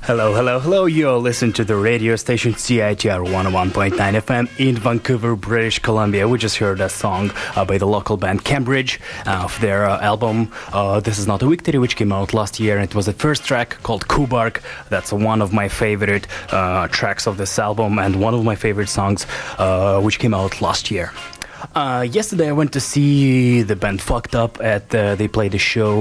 Hello, hello, hello. You're listening to the radio station CITR 101.9 FM in Vancouver, British Columbia. We just heard a song by the local band Cambridge of their album This Is Not a Victory, which came out last year. It was the first track called Kubark. That's one of my favorite tracks of this album and one of my favorite songs which came out last year. Yesterday I went to see the band Fucked Up at they played a show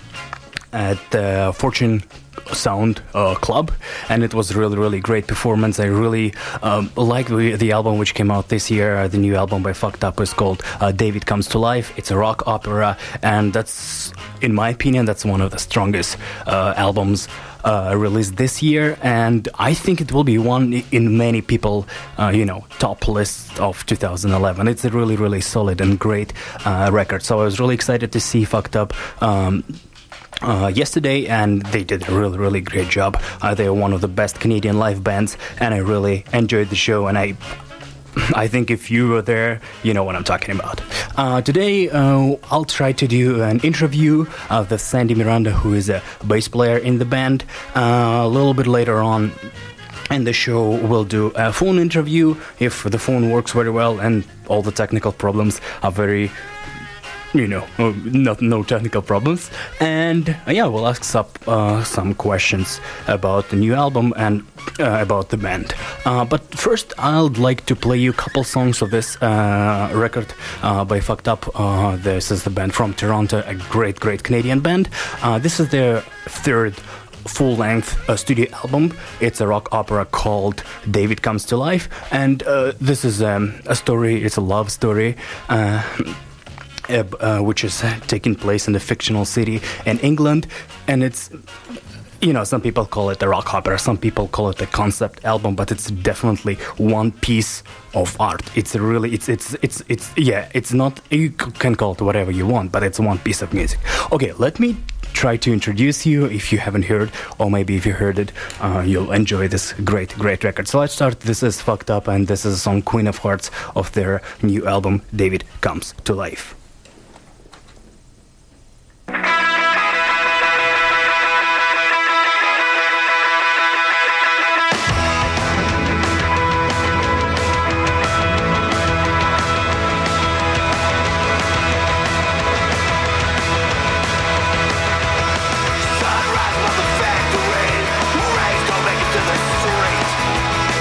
at Fortune Sound Club, and it was really great performance. I really liked the album which came out this year. The new album by Fucked Up is called David Comes to Life. It's a rock opera, and that's, in my opinion, that's one of the strongest albums released this year, and I think it will be one in many people top list of 2011. It's a really solid and great record, so I was really excited to see Fucked Up yesterday, and they did a really great job. They are one of the best Canadian live bands, and I really enjoyed the show, and I think if you were there, you know what I'm talking about. Today, I'll try to do an interview of Sandy Miranda, who is a bass player in the band. A little bit later on in the show, we'll do a phone interview if the phone works very well and all the technical problems are very... no technical problems. And we'll ask some questions about the new album and about the band. But first, I'd like to play you a couple songs of this record by Fucked Up. This is the band from Toronto, a great Canadian band. This is their third full-length studio album. It's a rock opera called David Comes to Life, and this is a story. It's a love story. Which is taking place in the fictional city in England, and it's, some people call it a rock opera, some people call it a concept album, but it's definitely one piece of art. It's not, you can call it whatever you want, but it's one piece of music. Okay, let me try to introduce you if you haven't heard, or maybe if you heard it, you'll enjoy this great record. So let's start. This is Fucked Up, and this is a song Queen of Hearts of their new album David Comes to Life.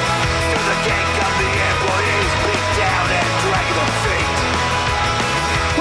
King of the employees, beat down and drag the feet.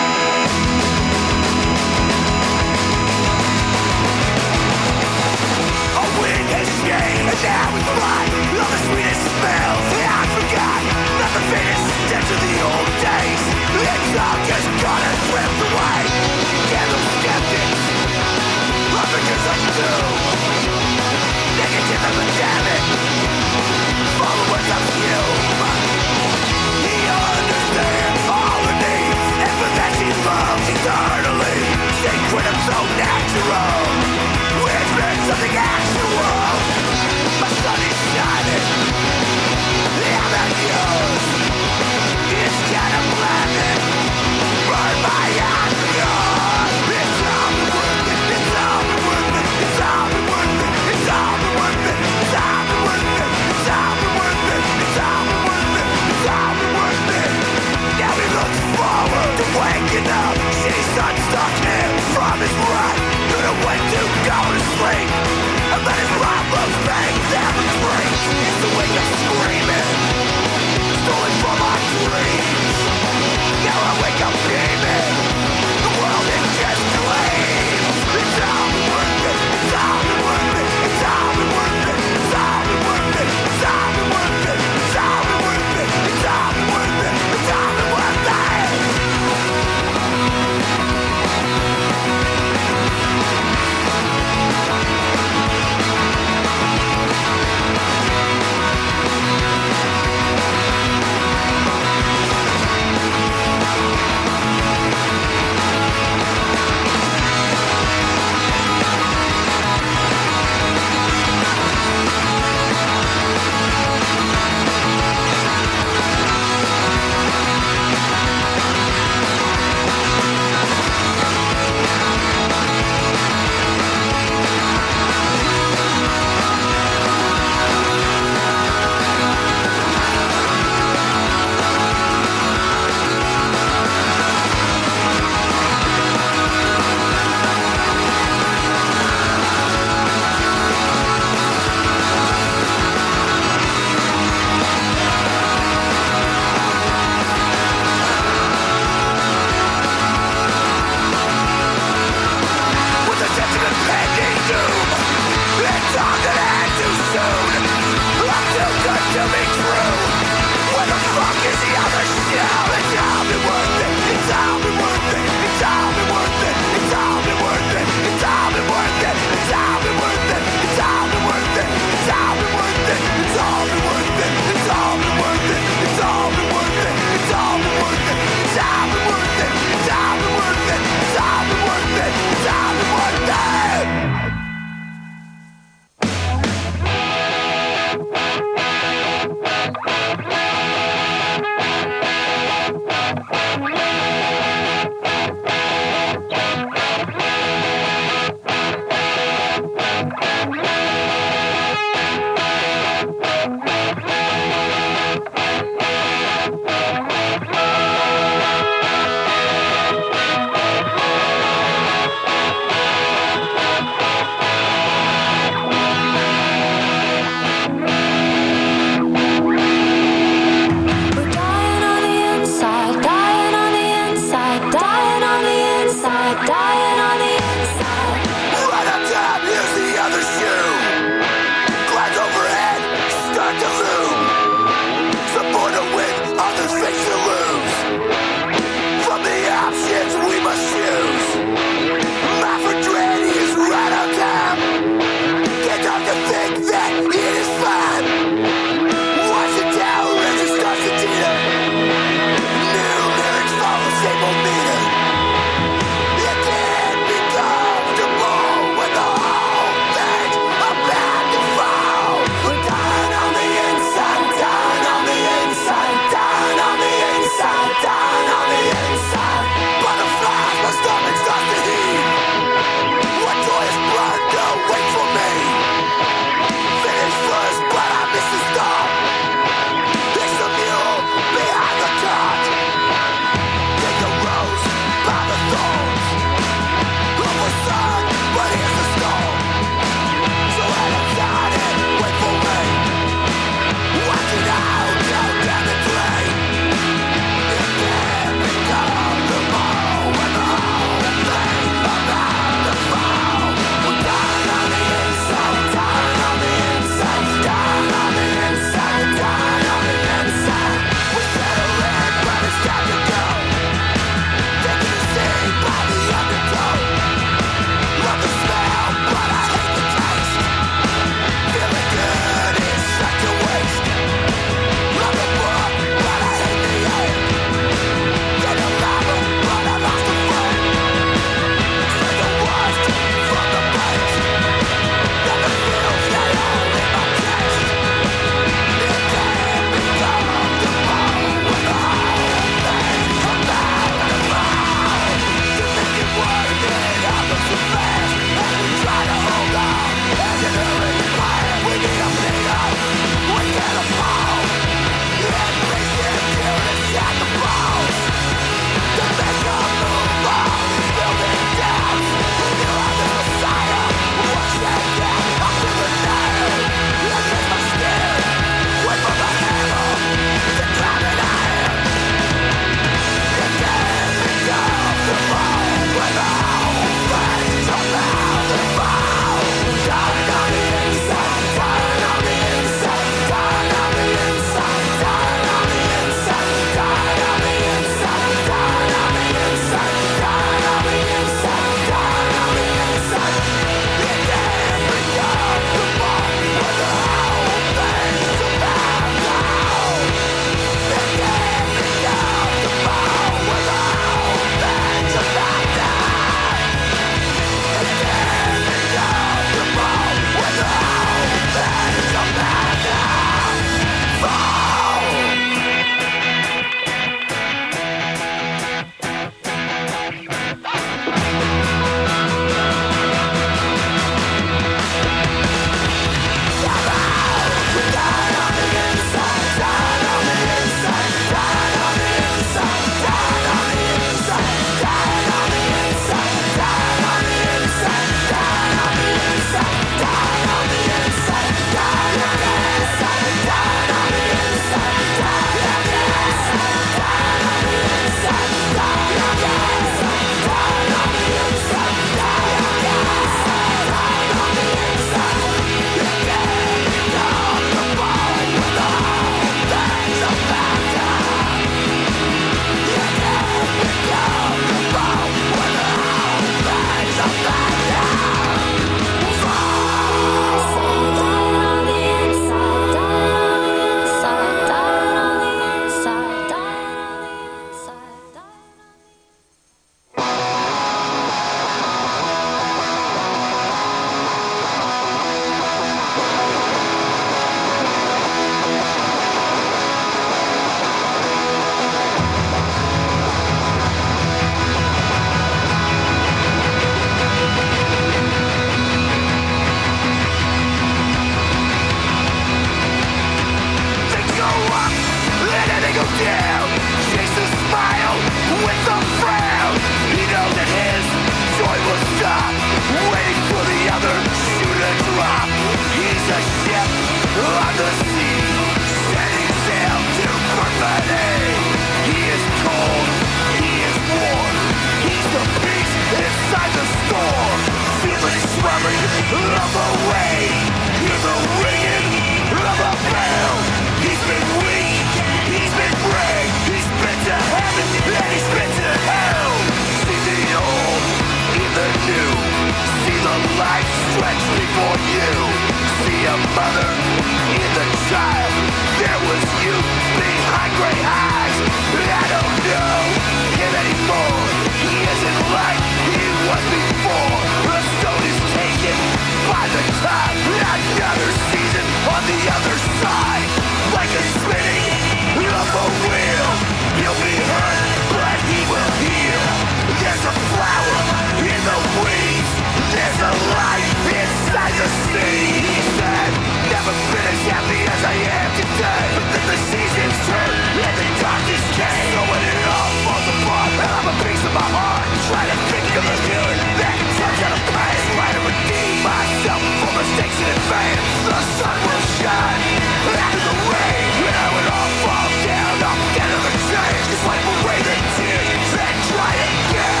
mother in the child. There was you behind gray eyes. I don't know him anymore. He isn't like he was before. The stone is taken by the tide. Another season on the other side. Like a spinning of a wheel. He'll be hurt, but he will heal. There's a flower in the weeds. There's a light inside the seed. He said, never been as happy as I am today. But then the seasons turn and the darkness came. So when it all falls apart, and I'm a piece of my heart, try to think of a healing that turns out of pain. Try to redeem myself for mistakes in advance. The sun will shine after the rain. When I would all fall down, I'll get another change. Just wipe away the tears and try again.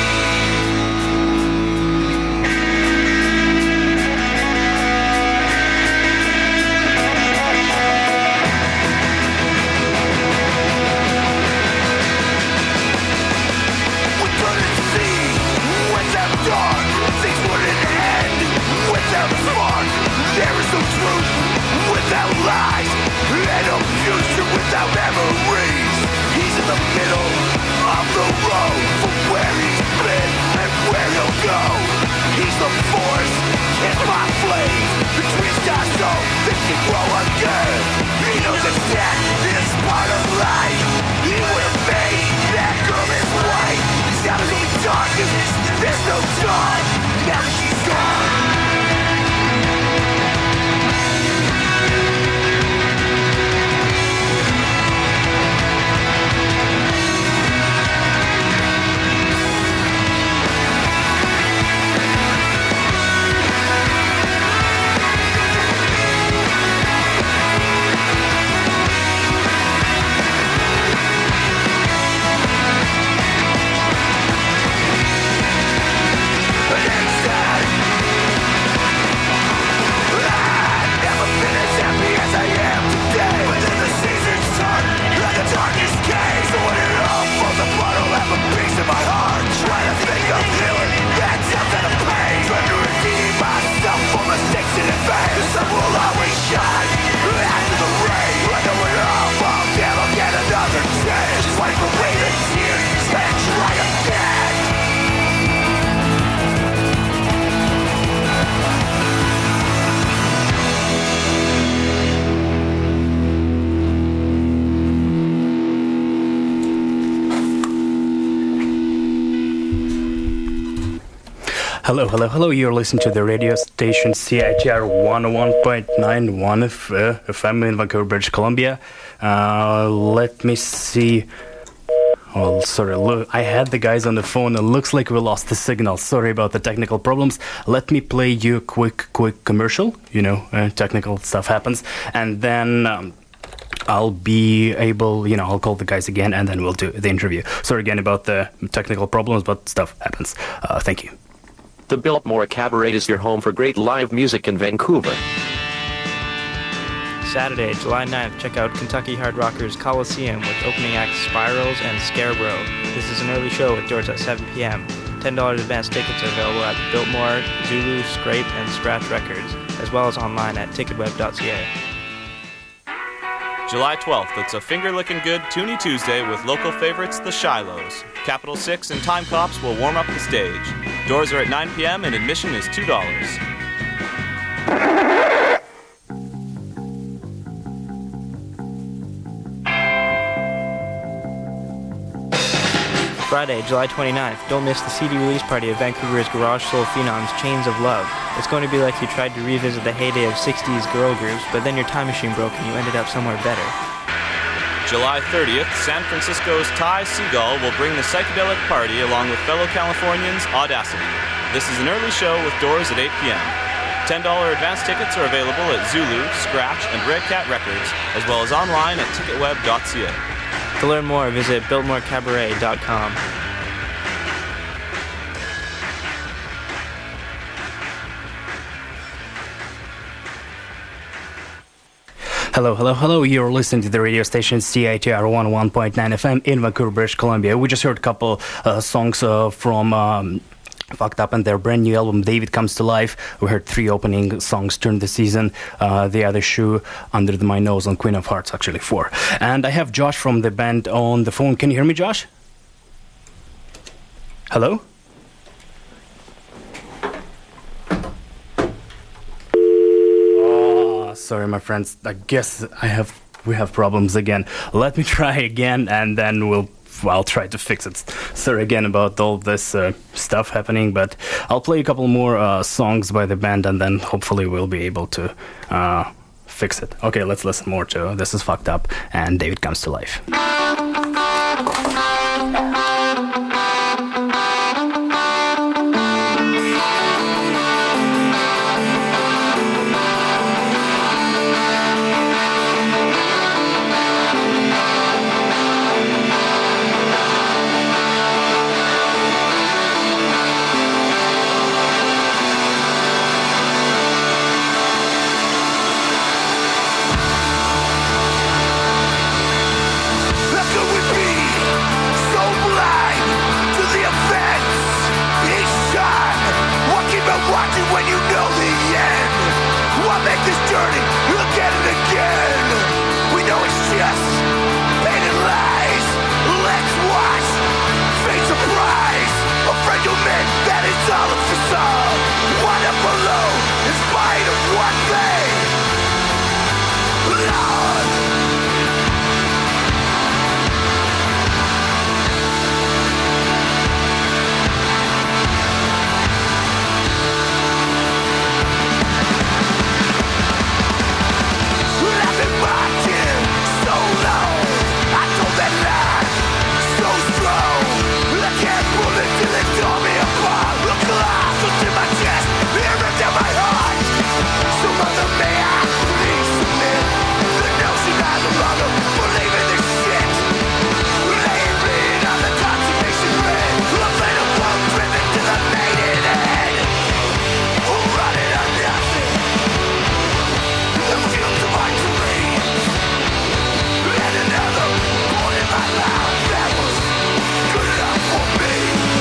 Dark, things wouldn't end without a spark. There is no truth without lies, and no future without memories. He's in the middle of the road from where he's been and where he'll go. He's the force in my flames, between stars so they can grow again. He knows that death is part of life. He would have made that girl his wife. Now there's only darkness, there's no dawn. Now that she's gone. Hello, hello, hello. You're listening to the radio station CITR 101.91 FM in Vancouver, British Columbia. Let me see. Oh, sorry, look, I had the guys on the phone. It looks like we lost the signal. Sorry about the technical problems. Let me play you a quick commercial. You know, technical stuff happens. And then I'll be able, I'll call the guys again and then we'll do the interview. Sorry again about the technical problems, but stuff happens. Thank you. The Biltmore Cabaret is your home for great live music in Vancouver. Saturday, July 9th, check out Kentucky Hard Rockers Coliseum with opening acts Spirals and Scarecrow. This is an early show with doors at 7 p.m. $10 advance tickets are available at Biltmore, Zulu, Scrape, and Scratch Records, as well as online at ticketweb.ca. July 12th, it's a finger-licking good Toonie Tuesday with local favorites, the Shilohs. Capital 6 and Time Cops will warm up the stage. Doors are at 9 p.m. and admission is $2. Friday, July 29th, don't miss the CD release party of Vancouver's garage soul phenoms Chains of Love. It's going to be like you tried to revisit the heyday of 60s girl groups, but then your time machine broke and you ended up somewhere better. July 30th, San Francisco's Ty Seagull will bring the psychedelic party along with fellow Californians Audacity. This is an early show with doors at 8 p.m. $10 advance tickets are available at Zulu, Scratch, and Red Cat Records, as well as online at ticketweb.ca. To learn more, visit biltmorecabaret.com. Hello, hello, hello. You're listening to the radio station CITR 101.9 FM in Vancouver, British Columbia. We just heard a couple songs from Fucked Up and their brand new album David Comes to Life. We heard 3 opening songs during the season. The Other Shoe, Under My Nose, and Queen of Hearts, actually 4. And I have Josh from the band on the phone. Can you hear me, Josh? Hello? Oh, sorry, my friends. I guess we have problems again. Let me try again, and then I'll try to fix it. Sorry again about all this stuff happening, but I'll play a couple more songs by the band, and then hopefully we'll be able to fix it. Okay, let's listen more to This Is Fucked Up and David Comes to Life. How could we be so blind to the effects each time? What keep on watching when you know the end? What make this journey again and again? We know it's just painted lies. Let's watch fate surprise. Afraid to admit that it's all a facade. One up below in spite of one thing. Lord. I've been watching so long. I told that lie so strong. I can't pull it till it tore me apart. The glass was in my chest, it ripped out my heart. So mother, may I please submit the notion I no longer believe in this shit. Laying bleed on the consummation grid. A fatal blow driven to the maiden head. Running on nothing. The fields of my dreams. And another born in my life that was good enough for me.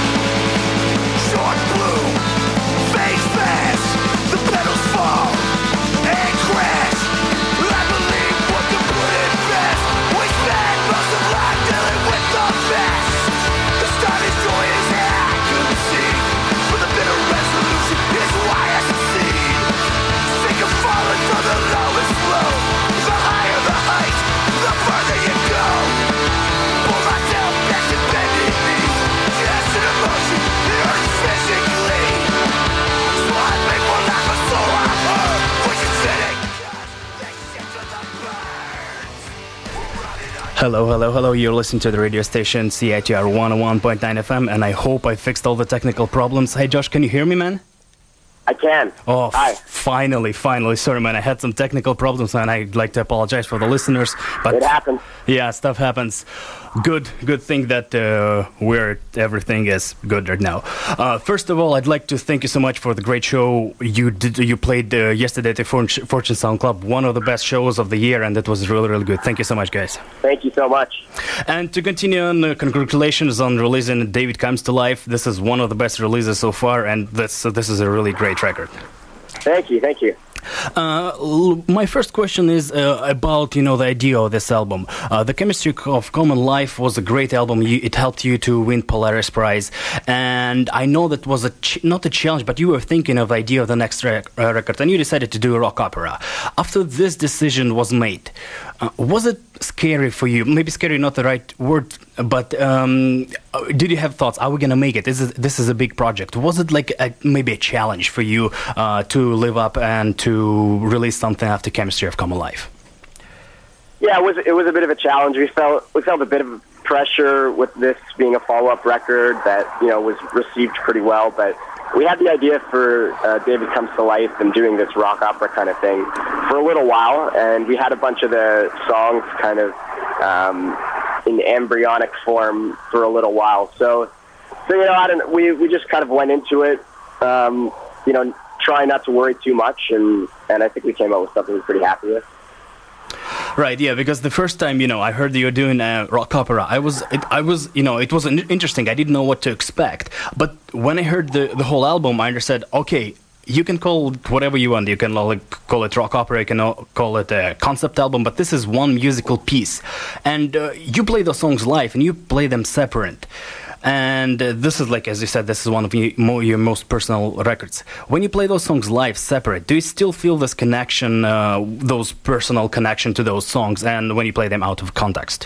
Short blue, face fast, the pedals fall and crash. I believe what can put it best. We spend most of life dealing with the mess. The start is joy as I could see, but the bitter resolution is why I succeed. Sick of falling to the lowest low. The higher the height, the further you go. Pull myself back to bending knees. Just an emotion, it hurts physically. So I make more life a soul I heard. Which is sitting, they shit to the birds. Running on. Hello. You're listening to the radio station CITR 101.9 FM, and I hope I fixed all the technical problems. Hey, Josh, can you hear me, man? I can. Oh, Hi. finally. Sorry, man. I had some technical problems, and I'd like to apologize for the listeners. But It happens. yeah, stuff happens. Good thing that everything is good right now. First of all, I'd like to thank you so much for the great show you played yesterday at the Fortune Sound Club. One of the best shows of the year, and it was really good. Thank you so much, guys. Thank you so much. And to continue on, congratulations on releasing David Comes to Life. This is one of the best releases so far, and this is a really great record. Thank you. My first question is about the idea of this album. The Chemistry of Common Life was a great album. It helped you to win Polaris Prize, and I know that was not a challenge, but you were thinking of the idea of the next record, and you decided to do a rock opera. After this decision was made, was it scary for you? Maybe scary not the right word, but did you have thoughts? Are we going to make it? This is a big project. Was it like maybe a challenge for you to live up and to release something after Chemistry of Common Life? Yeah, it was a bit of a challenge. We felt a bit of pressure with this being a follow-up record that was received pretty well, but we had the idea for David Comes to Life and doing this rock opera kind of thing for a little while, and we had a bunch of the songs kind of in embryonic form for a little while. So we just kind of went into it, trying not to worry too much, and I think we came up with something we're pretty happy with. Right, yeah, because the first time, I heard that you're doing rock opera, it was interesting. I didn't know what to expect. But when I heard the whole album, I understood, okay, you can call it whatever you want. You can call it rock opera, you can call it a concept album, but this is one musical piece. And you play those songs live, and you play them separate. And this is, like, as you said, this is one of your most personal records. When you play those songs live, separate, do you still feel this connection, those personal connection to those songs, and when you play them out of context?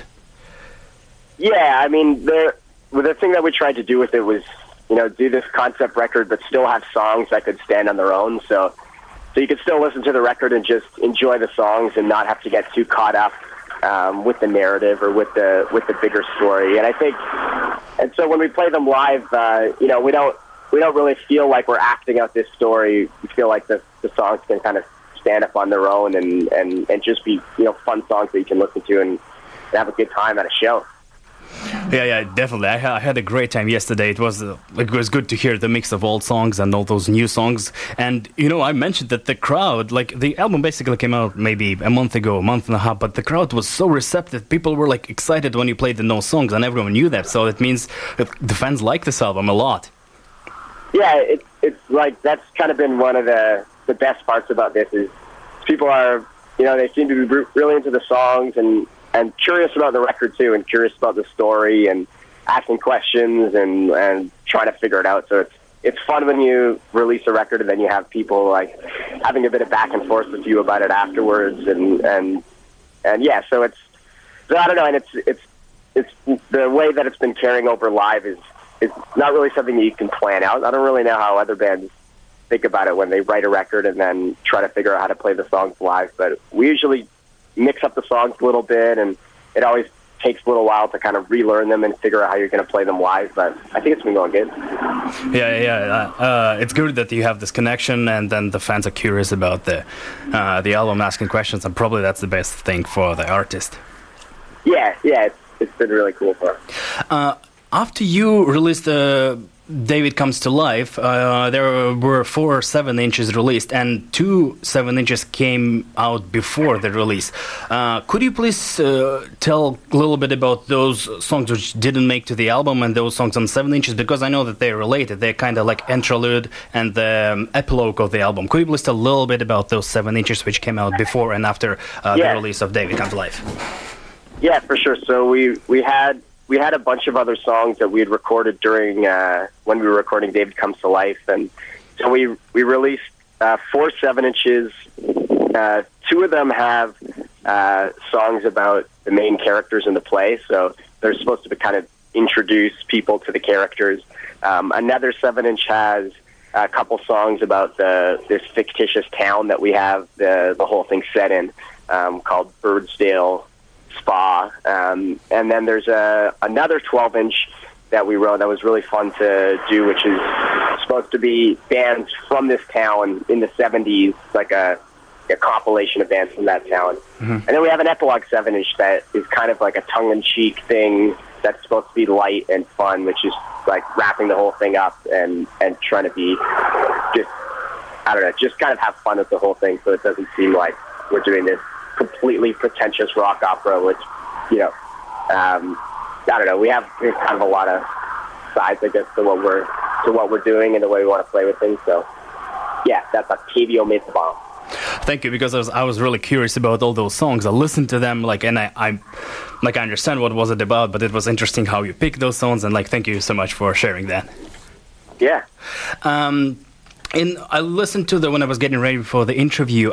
Yeah, I mean, the thing that we tried to do with it was, do this concept record, but still have songs that could stand on their own. So you could still listen to the record and just enjoy the songs and not have to get too caught up with the narrative or with the bigger story. And so when we play them live, we don't really feel like we're acting out this story. We feel like the songs can kind of stand up on their own and just be fun songs that you can listen to and have a good time at a show. Yeah, definitely. I had a great time yesterday. It was good to hear the mix of old songs and all those new songs. And, I mentioned that the crowd, like, the album basically came out maybe a month and a half, but the crowd was so receptive. People were, like, excited when you played the no songs, and everyone knew that. So it means the fans like this album a lot. Yeah, it's like, that's kind of been one of the best parts about this is people are, they seem to be really into the songs and curious about the record too, and curious about the story, and asking questions and trying to figure it out. So it's fun when you release a record and then you have people like having a bit of back and forth with you about it afterwards, and yeah. So I don't know, and it's the way that it's been carrying over live is not really something that you can plan out. I don't really know how other bands think about it when they write a record and then try to figure out how to play the songs live, but we usually mix up the songs a little bit, and it always takes a little while to kind of relearn them and figure out how you're going to play them live, but I think it's been going good. It's good that you have this connection, and then the fans are curious about the album, asking questions, and probably that's the best thing for the artist. Yeah, it's been really cool for us. After you released David Comes to Life, there were 4 7-inches released, and 2 7-inches came out before the release. Could you please tell a little bit about those songs which didn't make to the album and those songs on 7 inches? Because I know that they're related. They're kind of like interlude and the epilogue of the album. Could you please tell a little bit about those 7 inches which came out before and after the release of David Comes to Life? Yeah, for sure. So we had a bunch of other songs that we had recorded during when we were recording David Comes to Life, and so we released 4 7-inches. 2 of them have songs about the main characters in the play, so they're supposed to kind of introduce people to the characters. Another 7-inch has a couple songs about this fictitious town that we have the whole thing set in, called Birdsdale Spa, and then there's another 12-inch that we wrote that was really fun to do, which is supposed to be bands from this town in the 70s, like a compilation of bands from that town. Mm-hmm. And then we have an epilogue 7-inch that is kind of like a tongue-in-cheek thing that's supposed to be light and fun, which is like wrapping the whole thing up and trying to be just kind of have fun with the whole thing, so it doesn't seem like we're doing this completely pretentious rock opera, which, I don't know. We have kind of a lot of sides, I guess, to what we're doing and the way we want to play with things. So, yeah, that's Octavio Made the Bomb. Thank you, because I was really curious about all those songs. I listened to them, and I understand what was it about, but it was interesting how you picked those songs, and thank you so much for sharing that. Yeah. And I listened to when I was getting ready for the interview,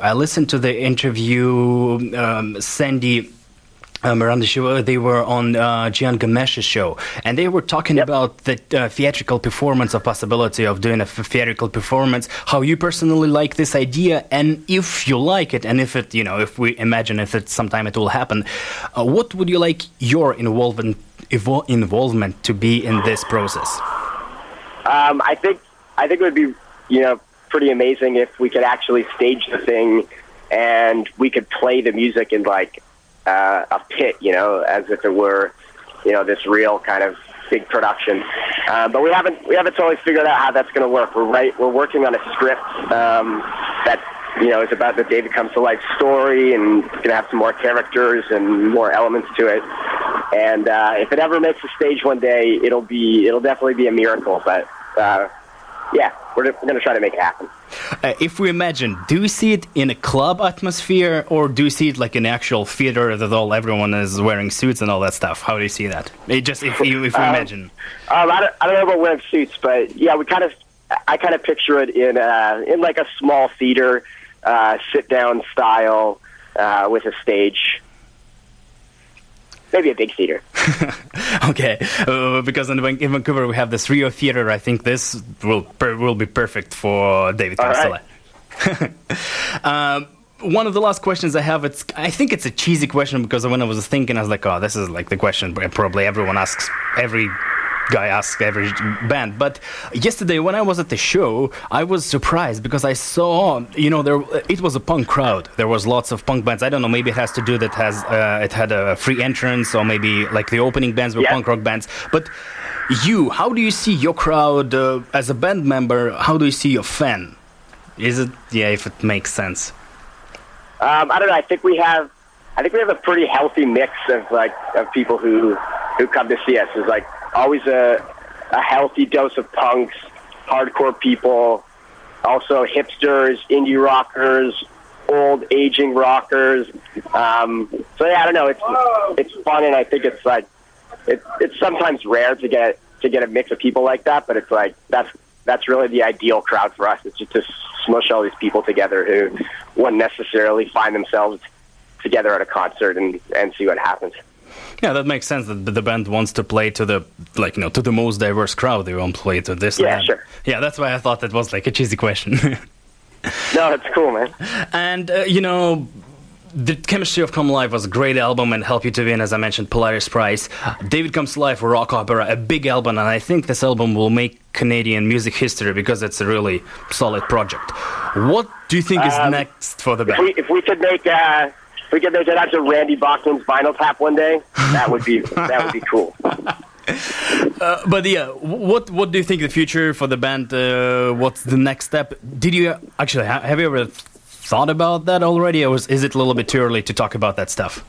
Sandy Miranda show. They were on Gian Gamesh's show, and they were talking about the theatrical performance, of possibility of doing a theatrical performance, how you personally like this idea, and if you like it, and if it, if we imagine if it sometime it will happen, what would you like your involvement to be in this process? I think it would be pretty amazing if we could actually stage the thing and we could play the music in a pit, as if it were, this real kind of big production. But we haven't totally figured out how that's going to work. We're working on a script that is about the David Comes to Life story, and it's going to have some more characters and more elements to it. And if it ever makes a stage one day, it'll definitely be a miracle. But we're going to try to make it happen. If we imagine, do you see it in a club atmosphere, or do you see it like an actual theater that everyone is wearing suits and all that stuff? How do you see that? If we imagine. I don't know about wearing suits, but yeah, I kind of picture it in like a small theater, sit down style, with a stage. Maybe a big theater. Okay, because in Vancouver we have this Rio Theater. I think this will be perfect for David Comes to Life. One of the last questions I have, I think it's a cheesy question, because when I was thinking, I was like, oh, this is like the question probably everyone asks, every guy asks every band. But yesterday when I was at the show, I was surprised because I saw, it was a punk crowd. There was lots of punk bands. I don't know, maybe it has to do that it had a free entrance, or maybe like the opening bands were punk rock bands. But how do you see your crowd as a band member? How do you see your fan? Is it, if it makes sense? I don't know. I think we have a pretty healthy mix of people who come to see us. There's like always a healthy dose of punks, hardcore people, also hipsters, indie rockers, old aging rockers. I don't know. It's fun, and I think it's like it's sometimes rare to get a mix of people like that. But it's like that's really the ideal crowd for us. It's just to smush all these people together who wouldn't necessarily find themselves together at a concert and see what happens. Yeah, that makes sense. That the band wants to play to the most diverse crowd. They won't play to this. Yeah, sure. Yeah, that's why I thought that was like a cheesy question. No, it's cool, man. And the Chemistry of Come Alive was a great album and helped you to win, as I mentioned, Polaris Prize. David Comes to Life, a rock opera, a big album, and I think this album will make Canadian music history because it's a really solid project. What do you think is next for the band? If we could make it out to Randy Bachman's Vinyl Tap one day, that would be cool. But yeah, what do you think the future for the band? What's the next step? Did you actually have you ever thought about that already, or is it a little bit too early to talk about that stuff?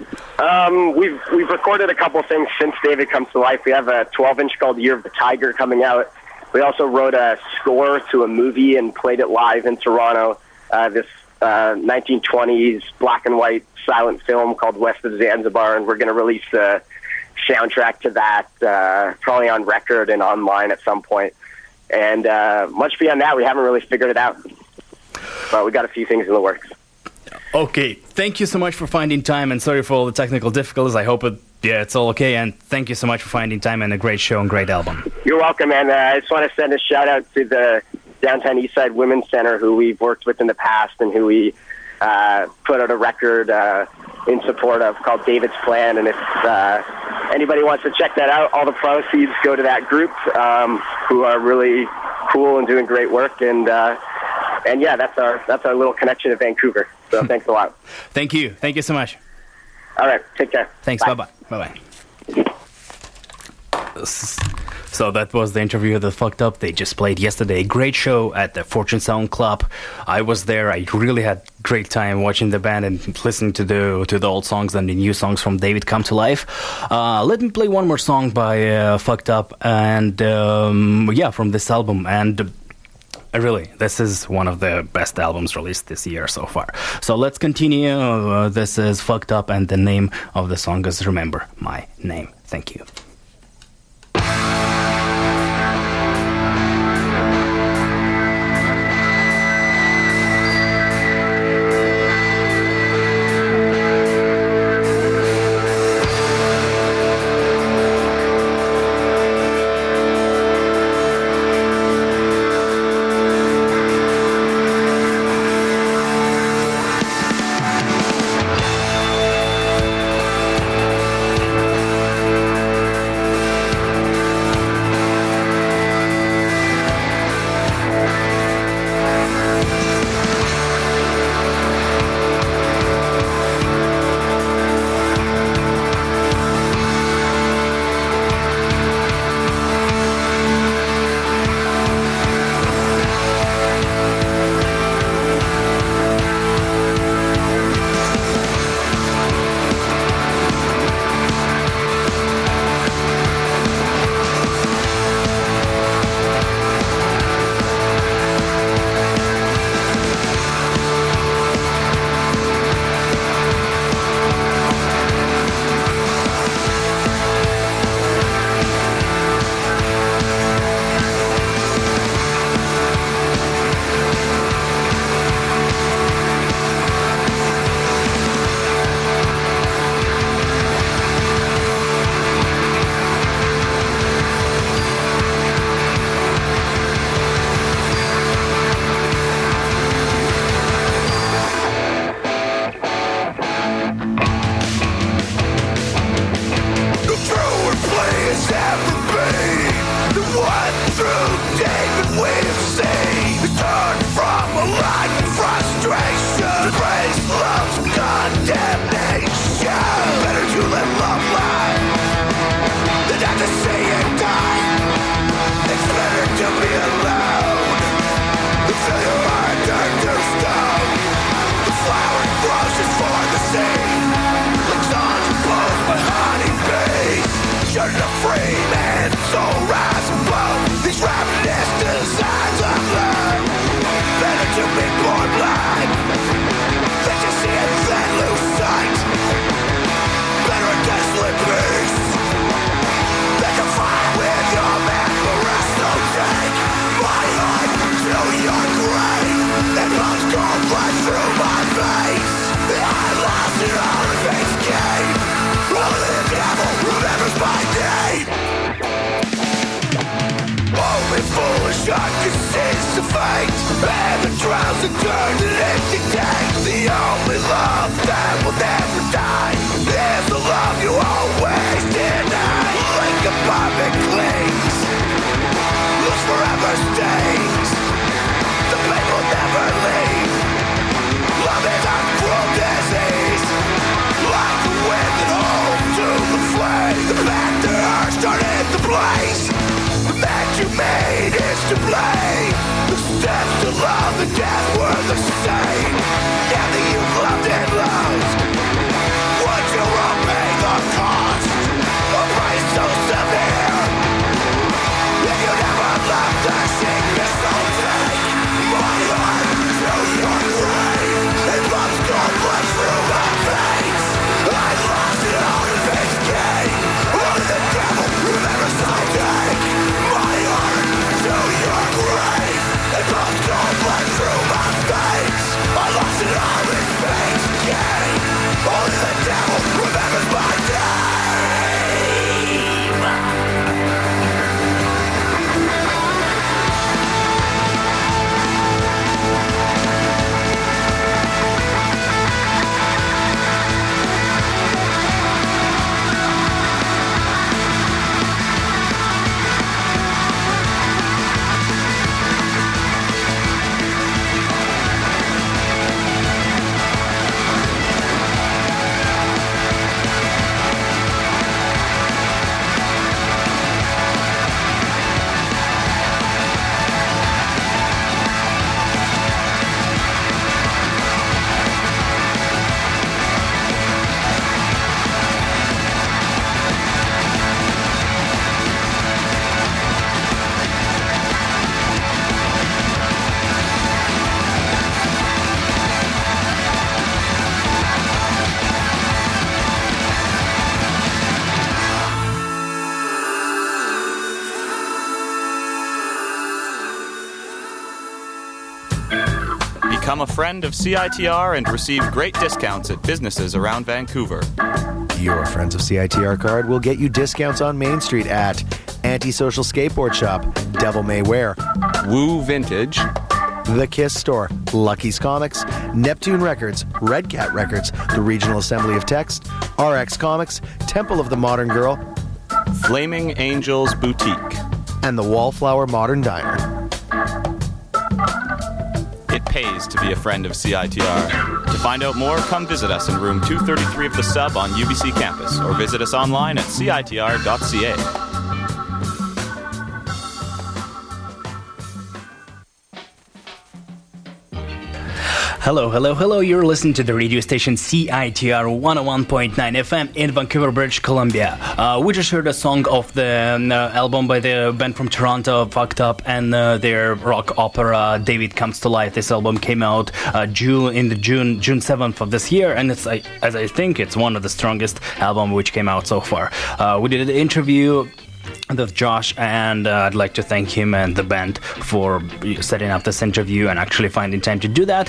We've recorded a couple things since David Comes to Life. We have a 12-inch called Year of the Tiger coming out. We also wrote a score to a movie and played it live in Toronto. This 1920s black and white silent film called West of Zanzibar, and we're going to release the soundtrack to that probably on record and online at some point. And much beyond that, we haven't really figured it out, but we got a few things in the works. Okay, thank you so much for finding time, and sorry for all the technical difficulties. I hope it's all okay, and thank you so much for finding time, and a great show and great album. You're welcome, man. I just want to send a shout out to the Downtown Eastside Women's Center, who we've worked with in the past and who we put out a record in support of called David's Plan. And if anybody wants to check that out, all the proceeds go to that group, who are really cool and doing great work. And yeah, that's our little connection to Vancouver. So thanks a lot. Thank you so much. All right, take care. Thanks. Bye bye. So that was the interview that Fucked Up. They just played yesterday. Great show at the Fortune Sound Club. I was there. I really had great time watching the band and listening to the old songs and the new songs from David Come to Life. Let me play one more song by Fucked Up and from this album. And really, this is one of the best albums released this year so far. So let's continue. This is Fucked Up, and the name of the song is Remember My Name. Thank you. love that will never die is the love you always deny. Like a bomb that clings, lose forever stains. The pain will never leave. Love is a cruel disease. Like the wind that holds to the flame. The path to earth started the blaze. The match you made is to blame. The steps to love and death were the same. Now that you've loved and lost, would you repay the cost? A price so severe. If you never loved the sickness, so take my heart to your grave. And love's gone blood through my veins. I lost it all in this game. Only the devil remembers I take my heart to your grave. And love's gone blood through my veins. I lost it all in this game. Only the devil remembers my name. Become a friend of CITR and receive great discounts at businesses around Vancouver. Your Friends of CITR card will get you discounts on Main Street at Antisocial Skateboard Shop, Devil May Wear, Woo Vintage, The Kiss Store, Lucky's Comics, Neptune Records, Red Cat Records, the Regional Assembly of Text, RX Comics, Temple of the Modern Girl, Flaming Angels Boutique. and the Wallflower Modern Diner. It pays to be a friend of CITR. To find out more, come visit us in room 233 of the Sub on UBC campus, or visit us online at citr.ca. Hello, hello, hello. You're listening to the radio station CITR 101.9 FM in Vancouver, British Columbia. We just heard a song of the album by the band from Toronto, Fucked Up, and their rock opera, David Comes to Life. This album came out June 7th of this year, and it's, as I think, it's one of the strongest albums which came out so far. We did an interview with Josh, and I'd like to thank him and the band for setting up this interview and actually finding time to do that.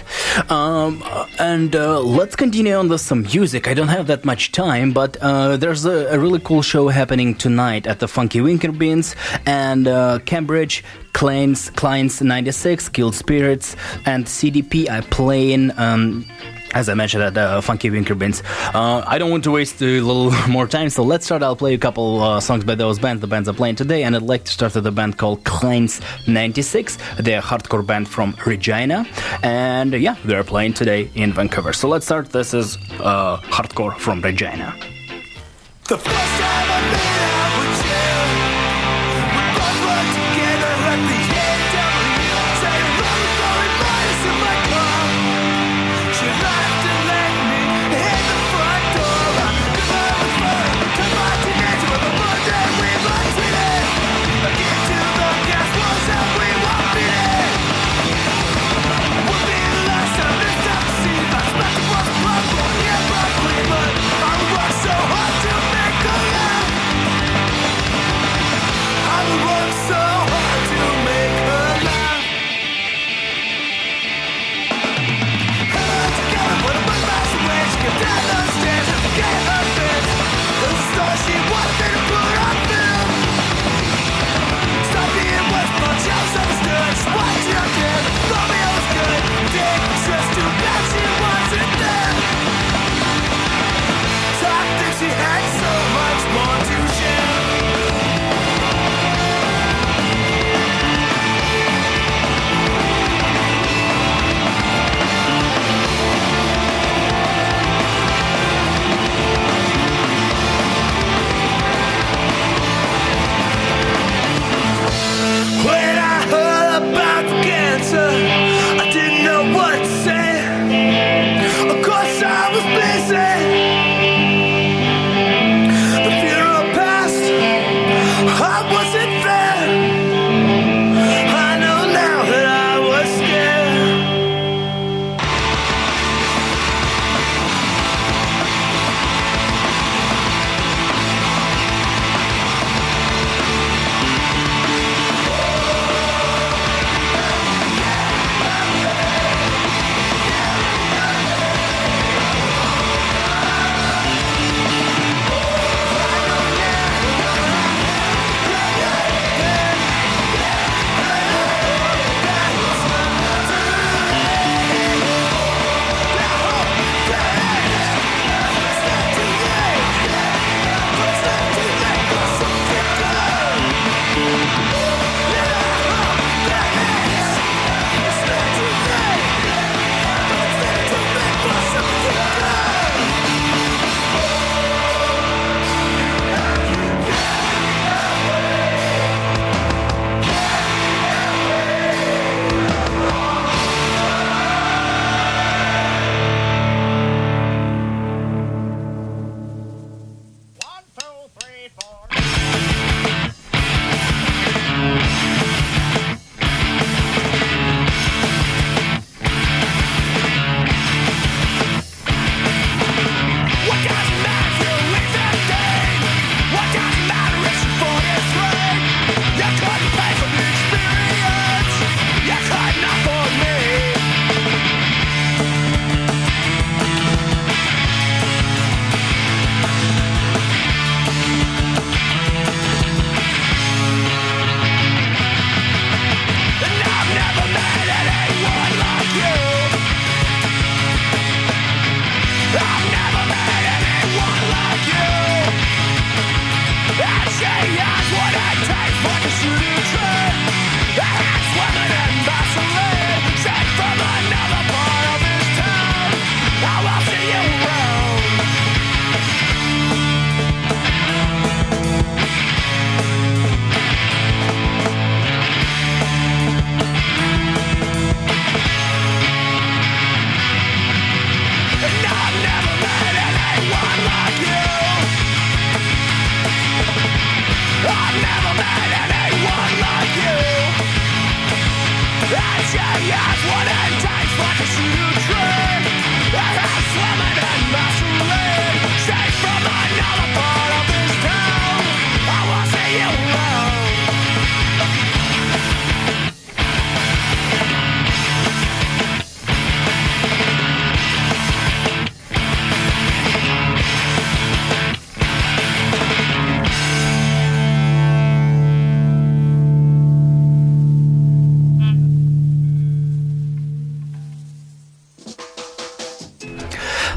Let's continue on with some music. I don't have that much time, but there's a really cool show happening tonight at the Funky Winker Beans, and Cambridge, Clients 96, Killed Spirits, and CDP are playing, as I mentioned, at the Funky Winker Beans. I don't want to waste a little more time, so let's start. I'll play a couple songs by those bands. The bands are playing today, and I'd like to start with a band called Clients 96. They're a hardcore band from Regina, and yeah, they're playing today in Vancouver. So let's start. This is hardcore from Regina. The first time I met up with you, we both worked together at the AW. Saying laboratory minus in my car. She laughed and let me hit the front door. I was fun, come on tonight, with the one that we might treat it. Get to the gas walls and we won't beat it. We'll be the last time this time to see my spectacle was purple, yeah, but I worked so hard to make a life.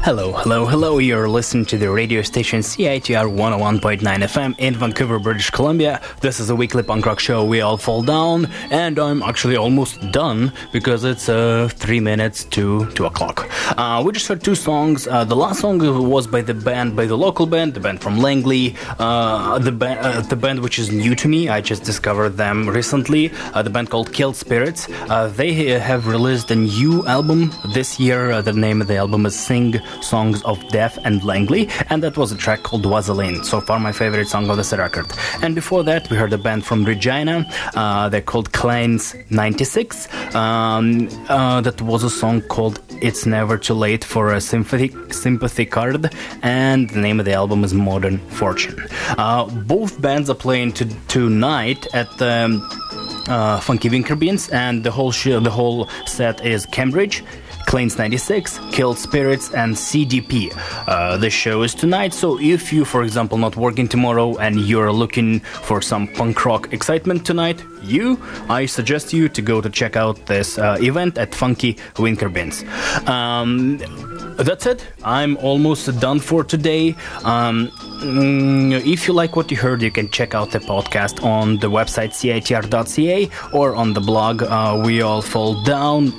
Hello, hello, hello. You're listening to the radio station CITR 101.9 FM in Vancouver, British Columbia. This is a weekly punk rock show, We All Fall Down, and I'm actually almost done because it's 3 minutes to 2 o'clock. We just heard two songs. The last song was by the local band, the band from Langley, the band which is new to me. I just discovered them recently, the band called Killed Spirits. They have released a new album this year. The name of the album is Sing Songs of Death and Langley, and that was a track called Vaseline. So far my favorite song of this record. And before that we heard a band from Regina, they're called Kleins 96. That was a song called It's Never Too Late for a Sympathy Card, and the name of the album is Modern Fortune. Both bands are playing tonight at the Funky Winker Beans, and the whole set is Cambridge, Kleins 96, Killed Spirits, and CDP. The show is tonight, so if you, for example, not working tomorrow and you're looking for some punk rock excitement tonight, I suggest you to go to check out this event at Funky Winker Beans. That's it. I'm almost done for today. If you like what you heard, you can check out the podcast on the website citr.ca or on the blog We All Fall Down,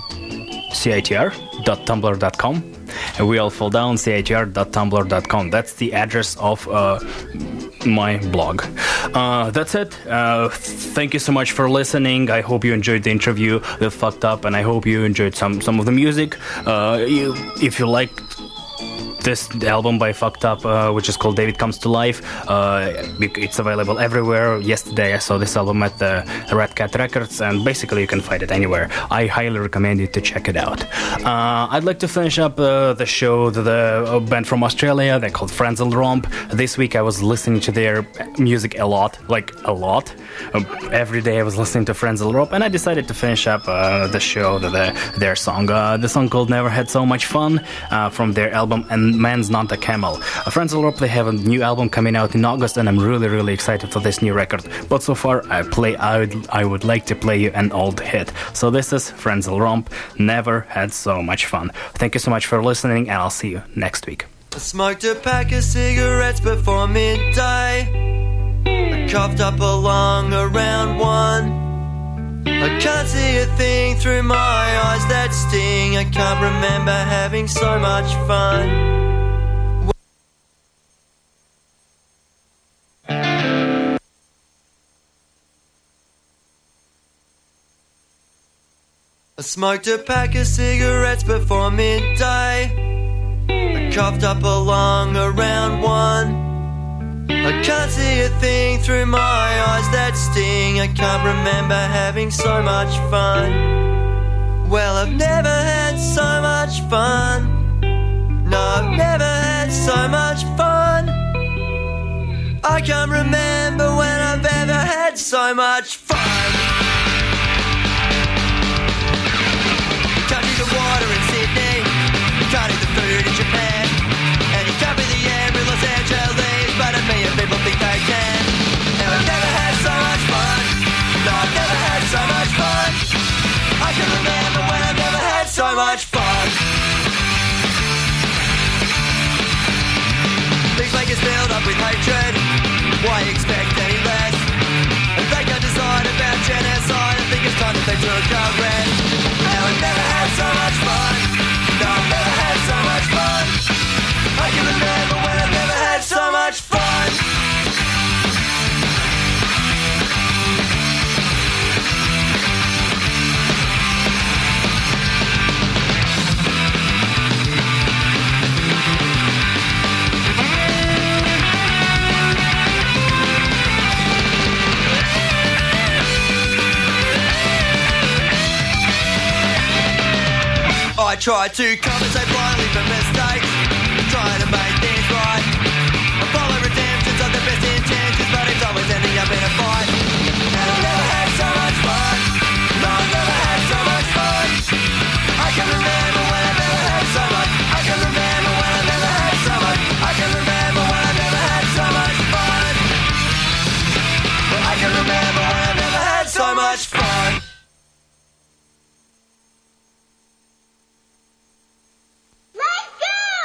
citr.tumblr.com. We All Fall Down, citr.tumblr.com. That's the address of my blog. That's it. Thank you so much for listening. I hope you enjoyed the interview with Fucked Up, and I hope you enjoyed some of the music. If you like this album by Fucked Up, which is called David Comes to Life, it's available everywhere. Yesterday I saw this album at the Red Cat Records, and basically you can find it anywhere. I highly recommend you to check it out. I'd like to finish up the show with a band from Australia. They're called Frenzel Romp. This week I was listening to their music a lot. Every day I was listening to Frenzel Romp, and I decided to finish up the show with their song. The song called Never Had So Much Fun, from their album And Man's Not a Camel. Frenzel Romp, they have a new album coming out in August, and I'm really, really excited for this new record. But so far, I would like to play you an old hit. So this is Frenzel Romp, Never Had So Much Fun. Thank you so much for listening, and I'll see you next week. I smoked a pack of cigarettes before midday. I coughed up along around 1. I can't see a thing through my eyes that sting. I can't remember having so much fun. I smoked a pack of cigarettes before midday. I coughed up along around 1. I can't see a thing through my eyes that sting. I can't remember having so much fun. Well, I've never had so much fun. No, I've never had so much fun. I can't remember when I've ever had so much fun. Can't eat the water in Sydney, can't eat the food in Japan, and you can't be the air in Los Angeles, but a million people think they can. And I've never had so much fun. No, I've never had so much fun. I can remember when I've never had so much fun. Things make us build up with hatred. Why expect any less? And they can't decide about genocide. I think it's time that they took our rest. Now I've never had so much fun. No, I've never had so much fun. I can remember when I've never had so much fun. I try to compensate blindly for mistakes, trying to make things right. I follow redemptions of the best intentions, but it's always ending up in a fight. And I've never had so much fun. No, I've never had so much fun. I can remember when I've never had so much. I can remember when I've never had so much. I can remember when I've never had so much fun. I can remember when I've never had so much fun. Let's go!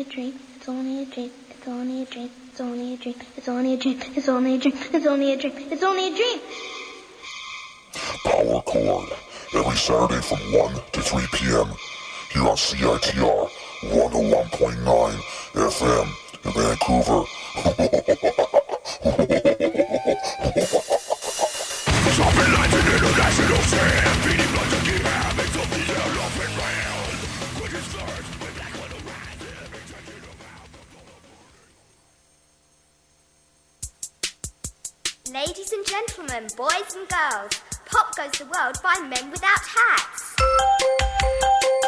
dream, it's only a dream, it's only a dream, it's only a dream, it's only a dream, it's only a dream, it's only a dream, it's only a dream. Power Chord, every Saturday from 1 to 3 p.m. here on CITR 101.9 FM in Vancouver. Something like an international champ, beating blood to keep habits of the elephant round. Quick as first, with black on the rise, every touch of Ladies and gentlemen, boys and girls, Pop Goes the World by Men Without Hats.